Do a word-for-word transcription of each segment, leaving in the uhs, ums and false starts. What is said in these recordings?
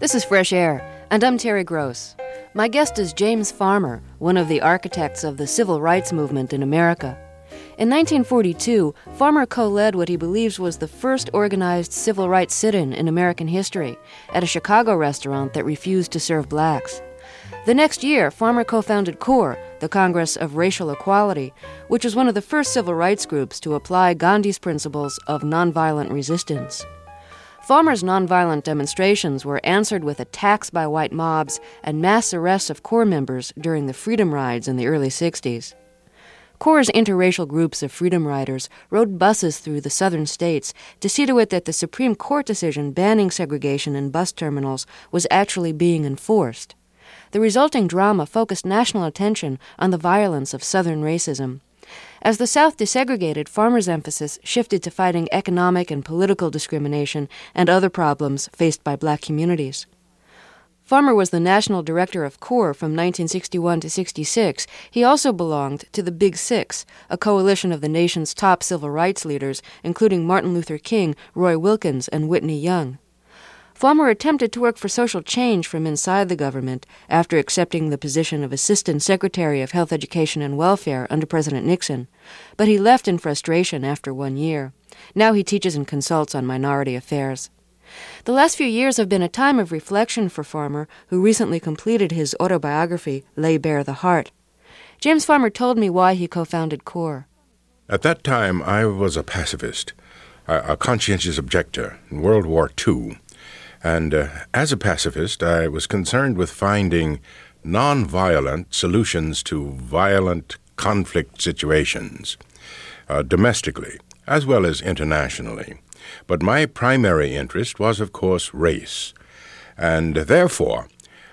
This is Fresh Air, and I'm Terry Gross. My guest is James Farmer, one of the architects of the civil rights movement in America. In nineteen forty-two, Farmer co-led what he believes was the first organized civil rights sit-in in American history at a Chicago restaurant that refused to serve blacks. The next year, Farmer co-founded CORE, the Congress of Racial Equality, which was one of the first civil rights groups to apply Gandhi's principles of nonviolent resistance. Farmer's nonviolent demonstrations were answered with attacks by white mobs and mass arrests of CORE members during the Freedom Rides in the early sixties. CORE's interracial groups of freedom riders rode buses through the southern states to see to it that the Supreme Court decision banning segregation in bus terminals was actually being enforced. The resulting drama focused national attention on the violence of Southern racism. As the South desegregated, Farmer's emphasis shifted to fighting economic and political discrimination and other problems faced by black communities. Farmer was the national director of CORE from nineteen sixty-one to sixty-six. He also belonged to the Big Six, a coalition of the nation's top civil rights leaders, including Martin Luther King, Roy Wilkins, and Whitney Young. Farmer attempted to work for social change from inside the government after accepting the position of Assistant Secretary of Health, Education, and Welfare under President Nixon, but he left in frustration after one year. Now he teaches and consults on minority affairs. The last few years have been a time of reflection for Farmer, who recently completed his autobiography, Lay Bare the Heart. James Farmer told me why he co-founded CORE. At that time, I was a pacifist, a, a conscientious objector in World War Two. And uh, as a pacifist, I was concerned with finding nonviolent solutions to violent conflict situations, uh, domestically as well as internationally. But my primary interest was, of course, race. And therefore,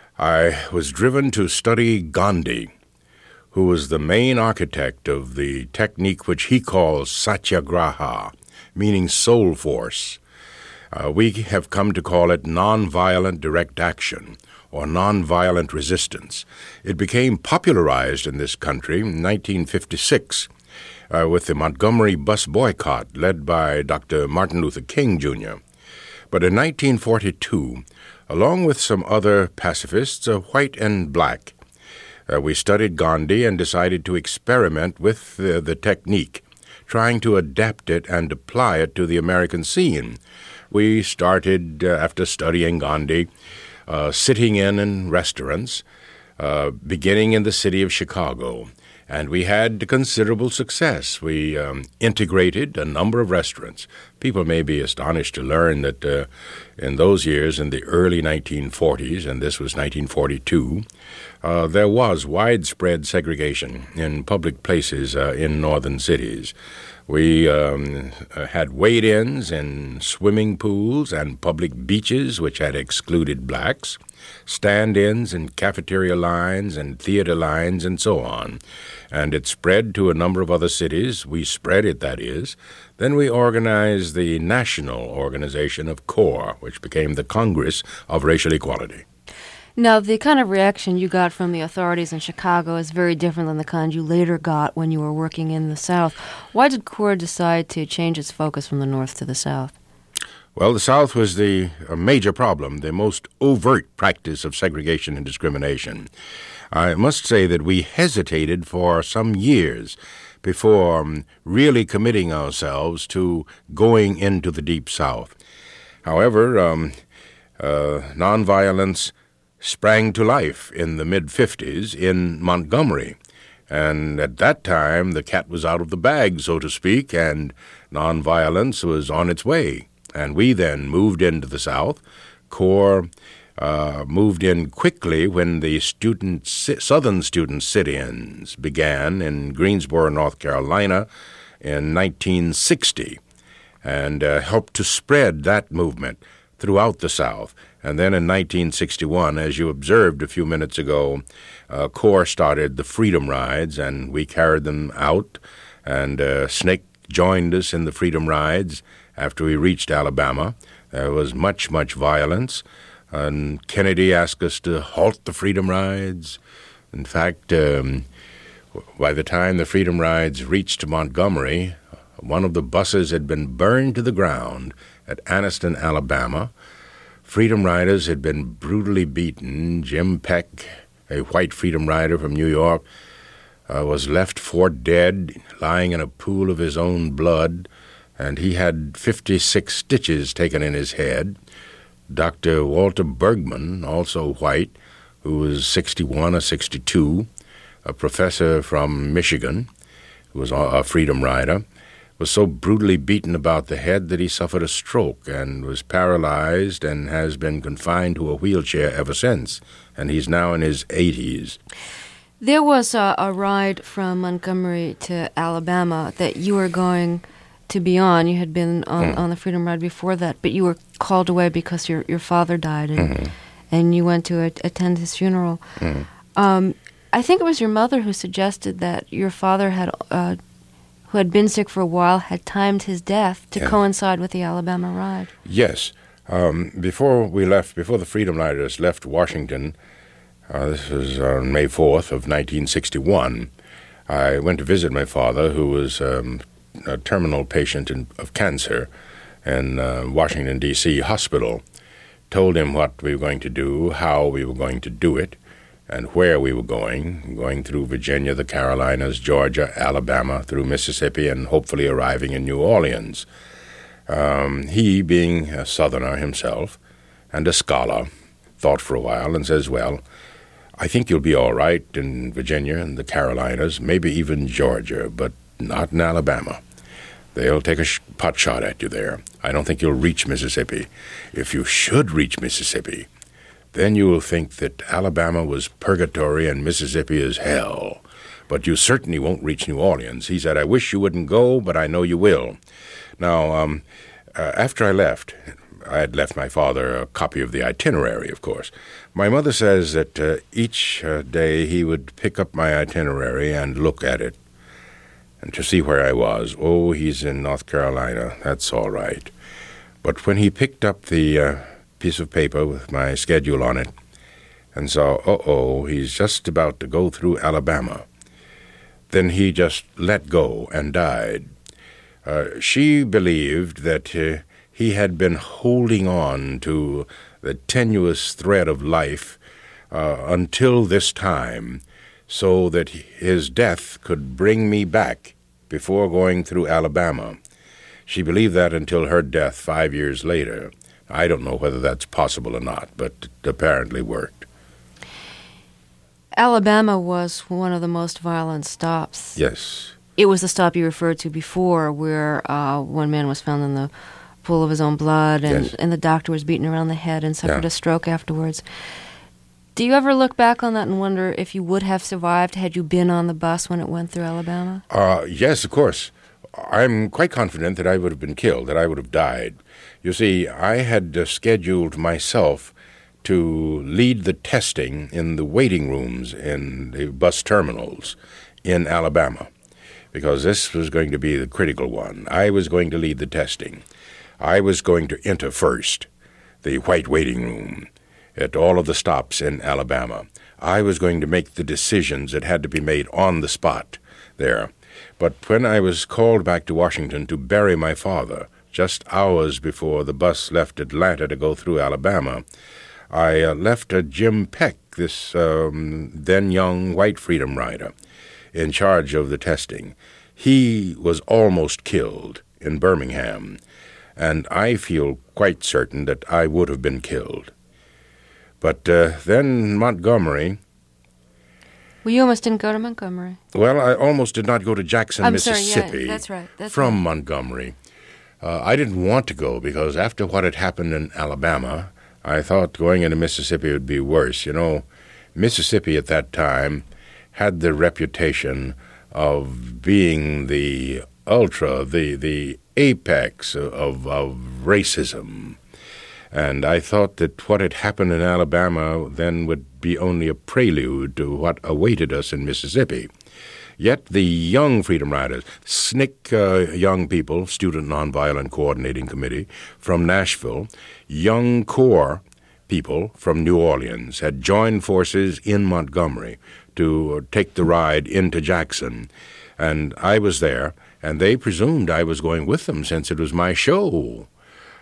I was driven to study Gandhi, who was the main architect of the technique which he calls satyagraha, meaning soul force. Uh, we have come to call it nonviolent direct action or nonviolent resistance. It became popularized in this country in nineteen fifty-six uh, with the Montgomery bus boycott led by Doctor Martin Luther King, Junior But in nineteen forty-two, along with some other pacifists, uh, white and black, uh, we studied Gandhi and decided to experiment with uh, the technique, trying to adapt it and apply it to the American scene. We started, uh, after studying Gandhi, uh, sitting in in restaurants, uh, beginning in the city of Chicago. And we had considerable success. We um, integrated a number of restaurants. People may be astonished to learn that uh, in those years, in the early nineteen forties, and this was nineteen forty-two, uh, there was widespread segregation in public places uh, in northern cities. We um, had wade-ins in swimming pools and public beaches which had excluded blacks, stand-ins in cafeteria lines and theater lines and so on. And it spread to a number of other cities. We spread it, that is. Then we organized the national organization of CORE, which became the Congress of Racial Equality. Now, the kind of reaction you got from the authorities in Chicago is very different than the kind you later got when you were working in the South. Why did CORE decide to change its focus from the North to the South? Well, the South was the a major problem, the most overt practice of segregation and discrimination. I must say that we hesitated for some years before um, really committing ourselves to going into the Deep South. However, um, uh, nonviolence sprang to life in the mid-fifties in Montgomery. And at that time, the cat was out of the bag, so to speak, and nonviolence was on its way. And we then moved into the South. CORE uh, moved in quickly when the student Southern student sit-ins began in Greensboro, North Carolina in nineteen sixty, and uh, helped to spread that movement throughout the South. And then in nineteen sixty-one, as you observed a few minutes ago, uh, CORE started the Freedom Rides, and we carried them out. And uh, S N C C joined us in the Freedom Rides after we reached Alabama. There was much, much violence. And Kennedy asked us to halt the Freedom Rides. In fact, um, by the time the Freedom Rides reached Montgomery, one of the buses had been burned to the ground at Anniston, Alabama. Freedom Riders had been brutally beaten. Jim Peck, a white Freedom Rider from New York, uh, was left for dead, lying in a pool of his own blood, and he had fifty-six stitches taken in his head. Doctor Walter Bergman, also white, who was sixty-one or sixty-two, a professor from Michigan, who was a Freedom Rider, was so brutally beaten about the head that he suffered a stroke and was paralyzed and has been confined to a wheelchair ever since, and he's now in his eighties. There was a, a ride from Montgomery to Alabama that you were going to be on. You had been on, mm. on the Freedom Ride before that, but you were called away because your, your father died, and, mm-hmm. and you went to a, attend his funeral. Mm. Um, I think it was your mother who suggested that your father had... Uh, who had been sick for a while, had timed his death to yeah. coincide with the Alabama ride. Yes. Um, before we left, before the Freedom Riders left Washington, uh, this was on May fourth of nineteen sixty-one, I went to visit my father, who was um, a terminal patient in, of cancer in uh, Washington, D C hospital. Told him what we were going to do, how we were going to do it, and where we were going, going through Virginia, the Carolinas, Georgia, Alabama, through Mississippi, and hopefully arriving in New Orleans. Um, he, being a Southerner himself and a scholar, thought for a while and says, well, I think you'll be all right in Virginia and the Carolinas, maybe even Georgia, but not in Alabama. They'll take a sh- pot shot at you there. I don't think you'll reach Mississippi. If you should reach Mississippi, then you will think that Alabama was purgatory and Mississippi is hell. But you certainly won't reach New Orleans. He said, I wish you wouldn't go, but I know you will. Now, um, uh, after I left, I had left my father a copy of the itinerary, of course. My mother says that uh, each uh, day he would pick up my itinerary and look at it and to see where I was. Oh, he's in North Carolina. That's all right. But when he picked up the... Uh, piece of paper with my schedule on it and saw, uh-oh, he's just about to go through Alabama. Then he just let go and died. Uh, she believed that uh, he had been holding on to the tenuous thread of life uh, until this time so that his death could bring me back before going through Alabama. She believed that until her death five years later. I don't know whether that's possible or not, but it apparently worked. Alabama was one of the most violent stops. Yes. It was the stop you referred to before, where uh, one man was found in the pool of his own blood, and, yes. and the doctor was beaten around the head and suffered yeah. a stroke afterwards. Do you ever look back on that and wonder if you would have survived had you been on the bus when it went through Alabama? Uh, yes, of course. I'm quite confident that I would have been killed, that I would have died. You see, I had uh, scheduled myself to lead the testing in the waiting rooms in the bus terminals in Alabama, because this was going to be the critical one. I was going to lead the testing. I was going to enter first the white waiting room at all of the stops in Alabama. I was going to make the decisions that had to be made on the spot there. But when I was called back to Washington to bury my father, just hours before the bus left Atlanta to go through Alabama, I uh, left uh, Jim Peck, this um, then-young white Freedom Rider, in charge of the testing. He was almost killed in Birmingham, and I feel quite certain that I would have been killed. But uh, then Montgomery... Well, you almost didn't go to Montgomery. Well, I almost did not go to Jackson, I'm Mississippi. Sorry, yeah, that's right. That's from right. Montgomery. Uh, I didn't want to go because after what had happened in Alabama, I thought going into Mississippi would be worse. You know, Mississippi at that time had the reputation of being the ultra, the the apex of, of racism. And I thought that what had happened in Alabama then would be only a prelude to what awaited us in Mississippi. Yet the young Freedom Riders, S N C C uh, young people, Student Nonviolent Coordinating Committee from Nashville, young Corps people from New Orleans had joined forces in Montgomery to take the ride into Jackson. And I was there, and they presumed I was going with them since it was my show.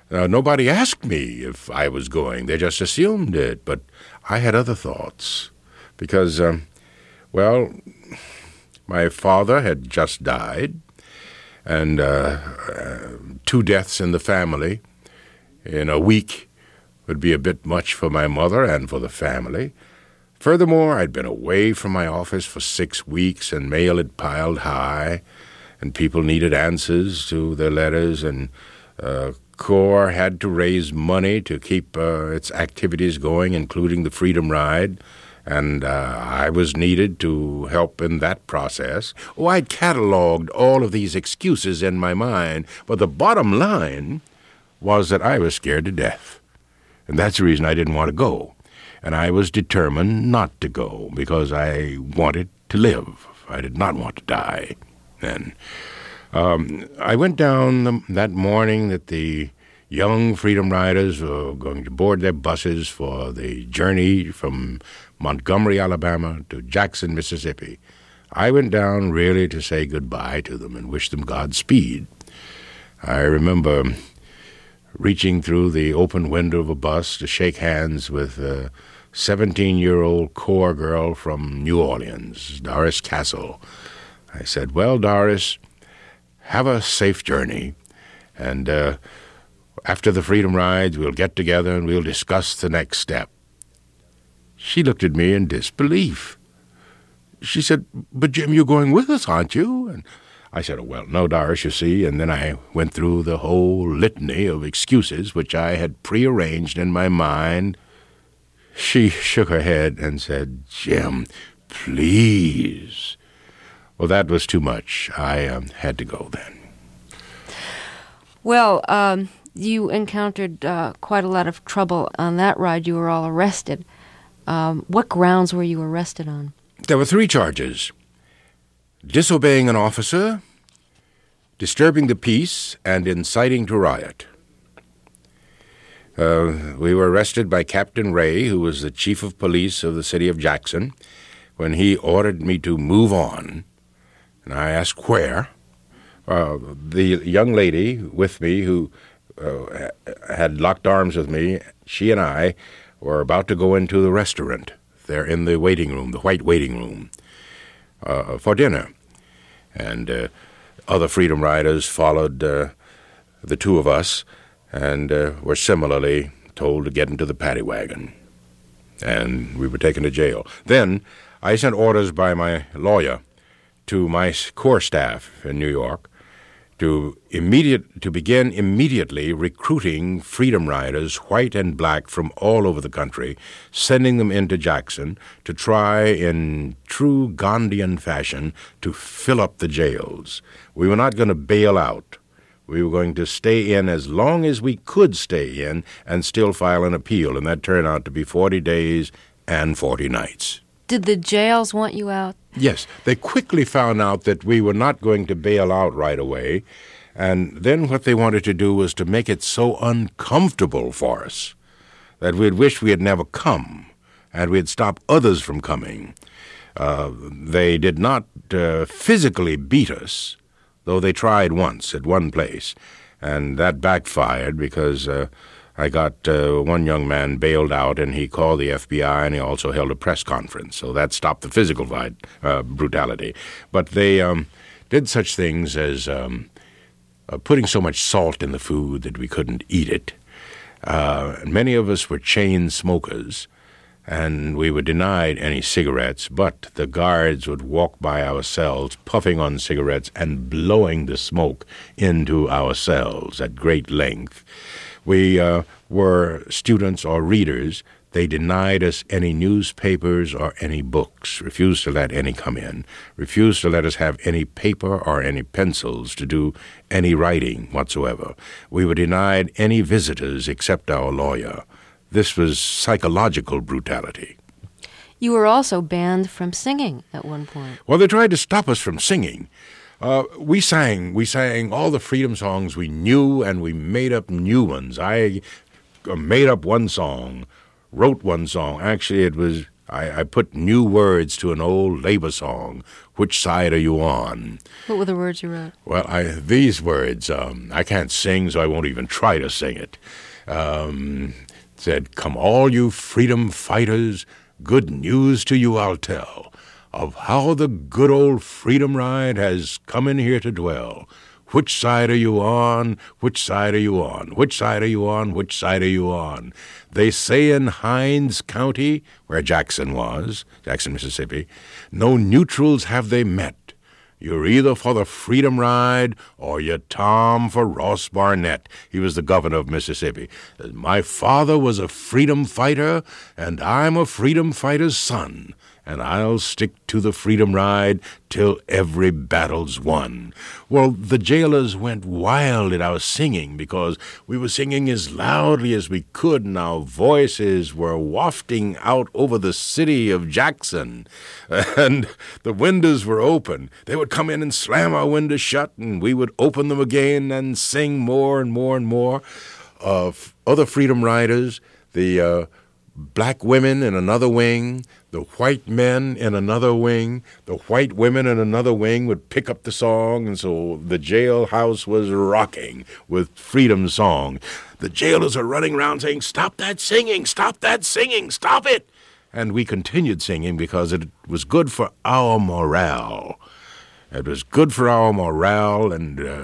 Uh, nobody asked me if I was going. They just assumed it. But I had other thoughts because, um, well, my father had just died, and uh, uh, two deaths in the family in a week would be a bit much for my mother and for the family. Furthermore, I'd been away from my office for six weeks, and mail had piled high, and people needed answers to their letters, and uh, Corps had to raise money to keep uh, its activities going, including the Freedom Ride, and uh, I was needed to help in that process. Oh, I'd cataloged all of these excuses in my mind, but the bottom line was that I was scared to death, and that's the reason I didn't want to go. And I was determined not to go because I wanted to live. I did not want to die. And um, I went down the, that morning that the young Freedom Riders were going to board their buses for the journey from Montgomery, Alabama to Jackson, Mississippi. I went down really to say goodbye to them and wish them Godspeed. I remember reaching through the open window of a bus to shake hands with a seventeen-year-old Corps girl from New Orleans, Doris Castle. I said, well, Doris, have a safe journey, and uh, after the Freedom Rides, we'll get together and we'll discuss the next step. She looked at me in disbelief. She said, but Jim, you're going with us, aren't you? And I said, oh, well, no, Doris, you see, and then I went through the whole litany of excuses which I had prearranged in my mind. She shook her head and said, Jim, please. Well, that was too much. I um, had to go then. Well, um, you encountered uh, quite a lot of trouble on that ride. You were all arrested. Um, what grounds were you arrested on? There were three charges: disobeying an officer, disturbing the peace, and inciting to riot. Uh, we were arrested by Captain Ray, who was the chief of police of the city of Jackson, when he ordered me to move on. And I asked where. Uh, the young lady with me who uh, had locked arms with me, she and I were about to go into the restaurant. They're in the waiting room, the white waiting room, uh, for dinner. And uh, other Freedom Riders followed uh, the two of us and uh, were similarly told to get into the paddy wagon. And we were taken to jail. Then I sent orders by my lawyer to my Corps staff in New York to immediate to begin immediately recruiting Freedom Riders, white and black, from all over the country, sending them into Jackson to try in true Gandhian fashion to fill up the jails. We were not going to bail out. We were going to stay in as long as we could stay in and still file an appeal, and that turned out to be forty days and forty nights. Did the jails want you out? Yes. They quickly found out that we were not going to bail out right away, and then what they wanted to do was to make it so uncomfortable for us that we'd wish we had never come, and we'd stop others from coming. Uh, they did not uh, physically beat us, though they tried once at one place, and that backfired because uh, I got uh, one young man bailed out, and he called the F B I, and he also held a press conference, so that stopped the physical fight, uh, brutality. But they um, did such things as um, uh, putting so much salt in the food that we couldn't eat it. Uh, many of us were chain smokers, and we were denied any cigarettes, but the guards would walk by our cells puffing on cigarettes and blowing the smoke into our cells at great length. We uh, were students or readers. They denied us any newspapers or any books, refused to let any come in, refused to let us have any paper or any pencils to do any writing whatsoever. We were denied any visitors except our lawyer. This was psychological brutality. You were also banned from singing at one point. Well, they tried to stop us from singing. Uh, we sang. We sang all the freedom songs we knew, and we made up new ones. I made up one song, wrote one song. Actually, it was I, I put new words to an old labor song. Which side are you on? What were the words you wrote? Well, I, these words, um, I can't sing, so I won't even try to sing it. Um, it said, come all you freedom fighters, good news to you I'll tell, of how the good old freedom ride has come in here to dwell. Which side are you on? Which side are you on? Which side are you on? Which side are you on? They say in Hinds County, where Jackson was, Jackson, Mississippi, no neutrals have they met. You're either for the freedom ride or you're Tom for Ross Barnett. He was the governor of Mississippi. My father was a freedom fighter, and I'm a freedom fighter's son. And I'll stick to the freedom ride till every battle's won. Well, the jailers went wild at our singing because we were singing as loudly as we could, and our voices were wafting out over the city of Jackson. And the windows were open. They would come in and slam our windows shut, and we would open them again and sing more and more and more. Uh, other freedom riders, the uh, black women in another wing, the white men in another wing, the white women in another wing would pick up the song, and so the jailhouse was rocking with freedom song. The jailers are running around saying, stop that singing, stop that singing, stop it. And we continued singing because it was good for our morale. It was good for our morale, and uh,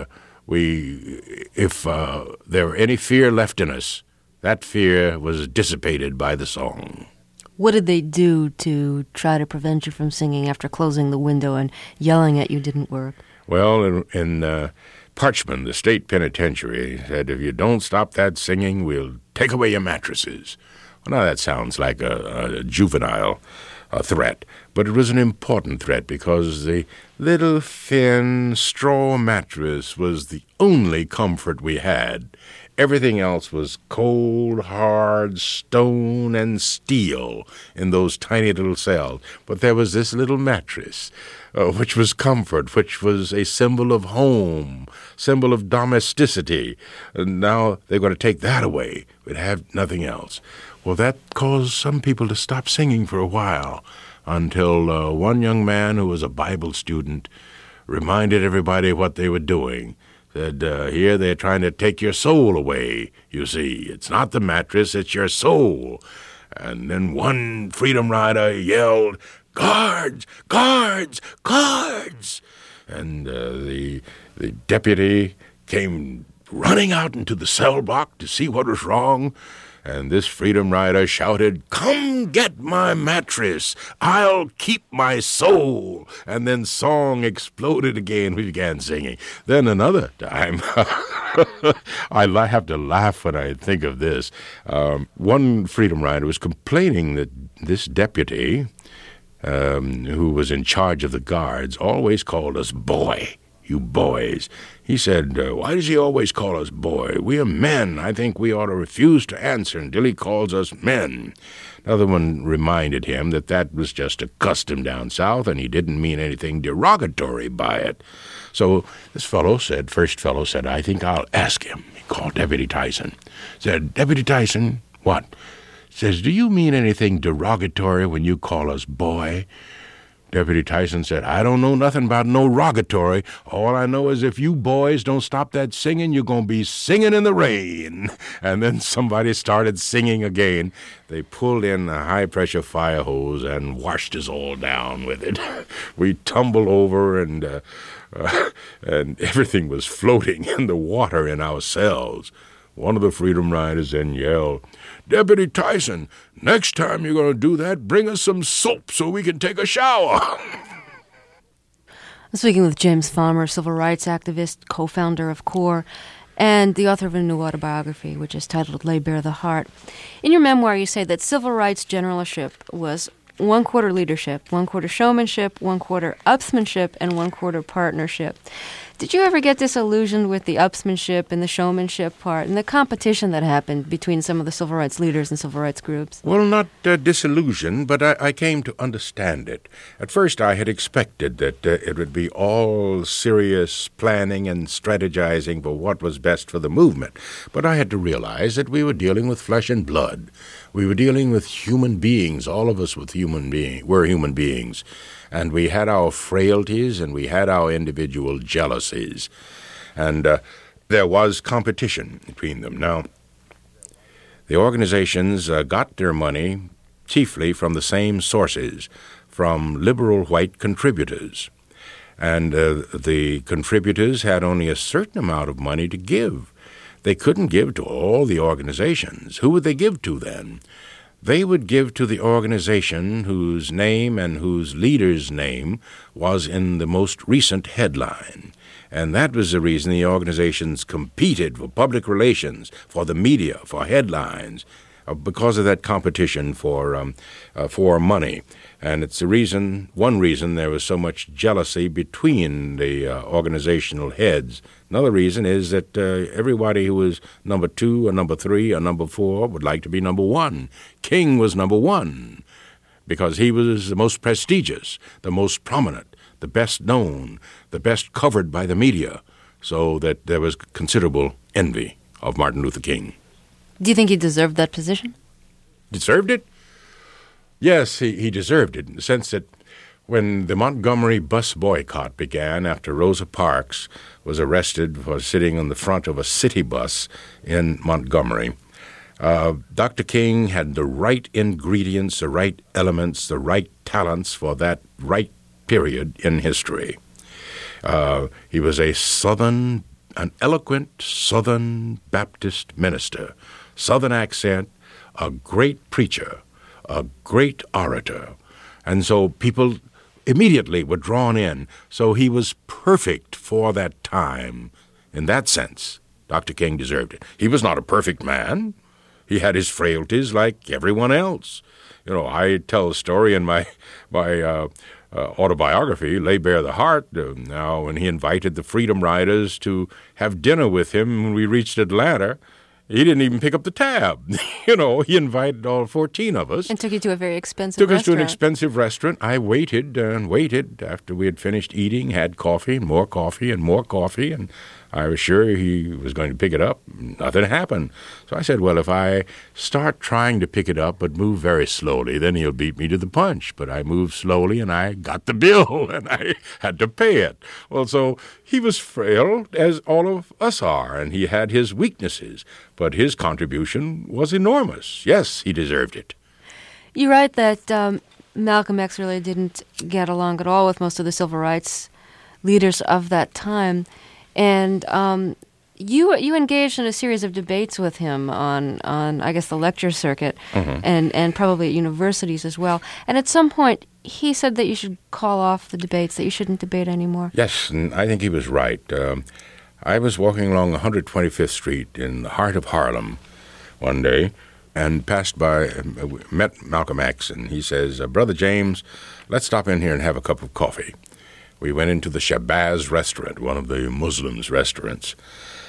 we, if uh, there were any fear left in us, that fear was dissipated by the song. What did they do to try to prevent you from singing after closing the window and yelling at you didn't work? Well, in, in uh, Parchman, the state penitentiary, said, if you don't stop that singing, we'll take away your mattresses. Well, now that sounds like a, a juvenile a threat, but it was an important threat because the little thin straw mattress was the only comfort we had. Everything else was cold, hard stone and steel in those tiny little cells. But there was this little mattress, uh, which was comfort, which was a symbol of home, symbol of domesticity. And now they're going to take that away. We'd have nothing else. Well, that caused some people to stop singing for a while until uh, one young man who was a Bible student reminded everybody what they were doing. Said, uh, here they're trying to take your soul away, you see. It's not the mattress, it's your soul. And then one freedom rider yelled, guards, guards, guards. And uh, the, the deputy came running out into the cell block to see what was wrong. And this freedom rider shouted, come get my mattress, I'll keep my soul. And then song exploded again. We began singing. Then another time, I have to laugh when I think of this. Um, one freedom rider was complaining that this deputy, um, who was in charge of the guards, always called us boy. You boys. He said, uh, why does he always call us boy? We are men. I think we ought to refuse to answer until he calls us men. Another one reminded him that that was just a custom down south, and he didn't mean anything derogatory by it. So this fellow said, first fellow said, I think I'll ask him. He called Deputy Tyson. Said, Deputy Tyson, what? Says, do you mean anything derogatory when you call us boy? Deputy Tyson said, I don't know nothing about no rogatory. All I know is if you boys don't stop that singing, you're going to be singing in the rain. And then somebody started singing again. They pulled in a high-pressure fire hose and washed us all down with it. We tumbled over, and, uh, uh, and everything was floating in the water in our cells. One of the freedom riders then yelled, Deputy Tyson, next time you're going to do that, bring us some soap so we can take a shower. I'm speaking with James Farmer, civil rights activist, co-founder of CORE, and the author of a new autobiography, which is titled Lay Bare the Heart. In your memoir, you say that civil rights generalship was one quarter leadership, one quarter showmanship, one quarter upsmanship, and one quarter partnership. Did you ever get disillusioned with the upsmanship and the showmanship part and the competition that happened between some of the civil rights leaders and civil rights groups? Well, not uh, disillusioned, but I, I came to understand it. At first, I had expected that uh, it would be all serious planning and strategizing for what was best for the movement. But I had to realize that we were dealing with flesh and blood. We were dealing with human beings. All of us with human being, were human beings. And we had our frailties and we had our individual jealousies. And uh, there was competition between them. Now, the organizations uh, got their money chiefly from the same sources, from liberal white contributors. And uh, the contributors had only a certain amount of money to give. They couldn't give to all the organizations. Who would they give to then? They would give to the organization whose name and whose leader's name was in the most recent headline. And that was the reason the organizations competed for public relations, for the media, for headlines, uh, because of that competition for um, uh, for money. And it's the reason, one reason there was so much jealousy between the uh, organizational heads. Another reason is that uh, everybody who was number two or number three or number four would like to be number one. King was number one because he was the most prestigious, the most prominent, the best known, the best covered by the media, so that there was considerable envy of Martin Luther King. Do you think he deserved that position? Deserved it? Yes, he, he deserved it in the sense that when the Montgomery bus boycott began after Rosa Parks was arrested for sitting on the front of a city bus in Montgomery, uh, Doctor King had the right ingredients, the right elements, the right talents for that right period in history. Uh, he was a Southern, an eloquent Southern Baptist minister, Southern accent, a great preacher, a great orator. And so people immediately were drawn in. So he was perfect for that time. In that sense, Doctor King deserved it. He was not a perfect man. He had his frailties like everyone else. You know, I tell a story in my my uh, uh, autobiography, Lay Bare the Heart, uh, now when he invited the Freedom Riders to have dinner with him when we reached Atlanta. He didn't even pick up the tab. You know, he invited all fourteen of us. And took you to a very expensive took restaurant. Took us to an expensive restaurant. I waited and waited after we had finished eating, had coffee, and more coffee, and more coffee, and I was sure he was going to pick it up. Nothing happened. So I said, well, if I start trying to pick it up but move very slowly, then he'll beat me to the punch. But I moved slowly, and I got the bill, and I had to pay it. Well, so he was frail, as all of us are, and he had his weaknesses. But his contribution was enormous. Yes, he deserved it. You write that um, Malcolm X really didn't get along at all with most of the civil rights leaders of that time. And um, you you engaged in a series of debates with him on, on I guess, the lecture circuit, mm-hmm. and, and probably at universities as well. And at some point, he said that you should call off the debates, that you shouldn't debate anymore. Yes, and I think he was right. Um, I was walking along one hundred twenty-fifth Street in the heart of Harlem one day and passed by, uh, met Malcolm X, and he says, uh, Brother James, let's stop in here and have a cup of coffee. We went into the Shabazz restaurant, one of the Muslims' restaurants.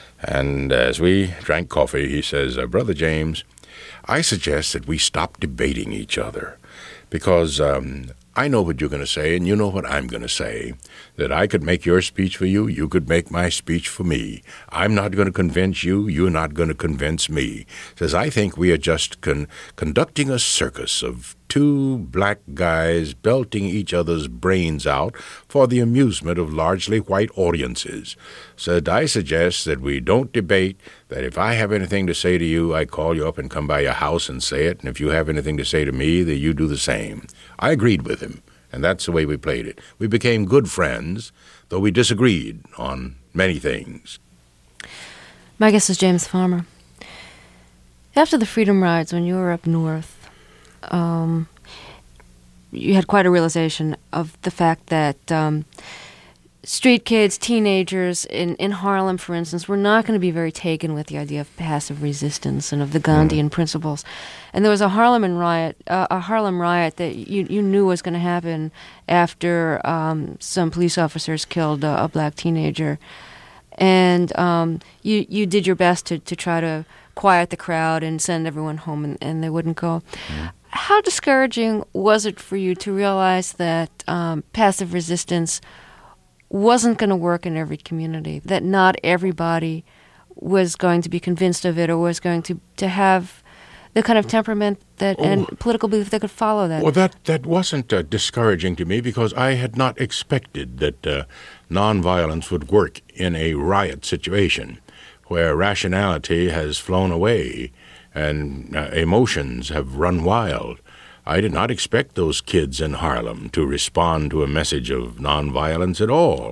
And as we drank coffee, he says, uh, Brother James, I suggest that we stop debating each other because um, I know what you're going to say and you know what I'm going to say, that I could make your speech for you, you could make my speech for me. I'm not going to convince you, you're not going to convince me. Says, I think we are just con- conducting a circus of two black guys belting each other's brains out for the amusement of largely white audiences. Said, I suggest that we don't debate, that if I have anything to say to you, I call you up and come by your house and say it, and if you have anything to say to me, that you do the same. I agreed with him, and that's the way we played it. We became good friends, though we disagreed on many things. My guest is James Farmer. After the Freedom Rides, when you were up north, Um, you had quite a realization of the fact that um, street kids, teenagers in, in Harlem, for instance, were not going to be very taken with the idea of passive resistance and of the Gandhian mm. principles. And there was a Harlem riot, uh, a Harlem riot that you you knew was going to happen after um, some police officers killed a, a black teenager, and um, you you did your best to, to try to quiet the crowd and send everyone home, and, and they wouldn't go. Mm. How discouraging was it for you to realize that um, passive resistance wasn't going to work in every community, that not everybody was going to be convinced of it or was going to, to have the kind of temperament that oh. and political belief that could follow that? Well, that, that wasn't uh, discouraging to me because I had not expected that uh, nonviolence would work in a riot situation where rationality has flown away and uh, emotions have run wild. I did not expect those kids in Harlem to respond to a message of nonviolence at all.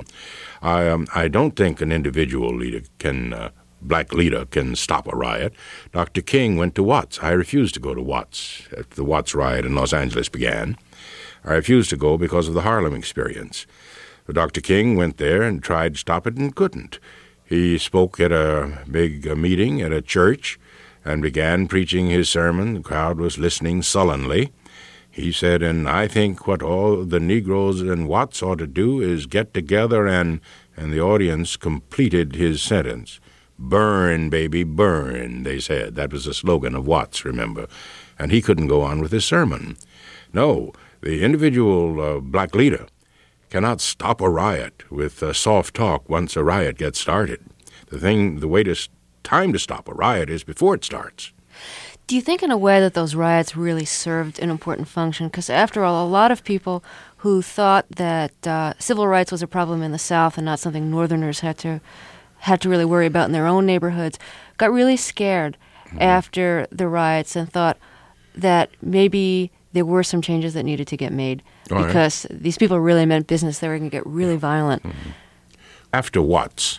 I um, I don't think an individual leader can, uh, black leader can stop a riot. Doctor King went to Watts. I refused to go to Watts after the Watts riot in Los Angeles began. I refused to go because of the Harlem experience. But Doctor King went there and tried to stop it and couldn't. He spoke at a big uh, meeting at a church and began preaching his sermon. The crowd was listening sullenly. He said, and I think what all the Negroes in Watts ought to do is get together and, and the audience completed his sentence. Burn, baby, burn, they said. That was the slogan of Watts, remember. And he couldn't go on with his sermon. No, the individual uh, black leader cannot stop a riot with uh, soft talk once a riot gets started. The thing, the way to time to stop a riot is before it starts. Do you think in a way that those riots really served an important function? Because after all, a lot of people who thought that uh, civil rights was a problem in the South and not something Northerners had to had to really worry about in their own neighborhoods got really scared mm-hmm. after the riots and thought that maybe there were some changes that needed to get made all because right. these people really meant business. They were going to get really violent. Mm-hmm. After Watts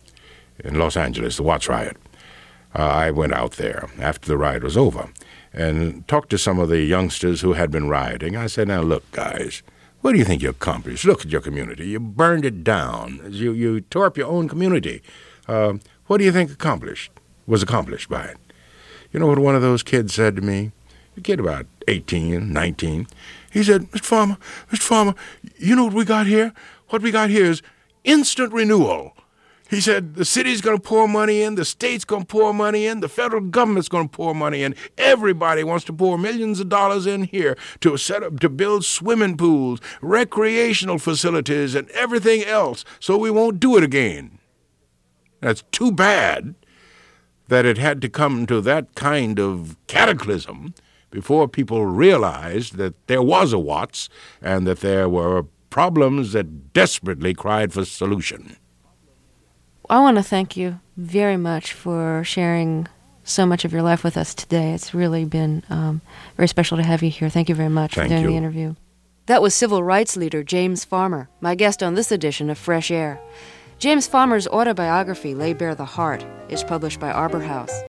in Los Angeles, the Watts riot, Uh, I went out there after the riot was over and talked to some of the youngsters who had been rioting. I said, now, look, guys, what do you think you accomplished? Look at your community. You burned it down. You, you tore up your own community. Uh, what do you think accomplished was accomplished by it? You know what one of those kids said to me? A kid about eighteen, nineteen. He said, Mister Farmer, Mister Farmer, you know what we got here? What we got here is instant renewal. He said the city's going to pour money in, the state's going to pour money in, the federal government's going to pour money in. Everybody wants to pour millions of dollars in here to set up, to build swimming pools, recreational facilities, and everything else, so we won't do it again. That's too bad that it had to come to that kind of cataclysm before people realized that there was a Watts and that there were problems that desperately cried for solution. I want to thank you very much for sharing so much of your life with us today. It's really been um, very special to have you here. Thank you very much thank for doing you. the interview. That was civil rights leader James Farmer, my guest on this edition of Fresh Air. James Farmer's autobiography, Lay Bare the Heart, is published by Arbor House.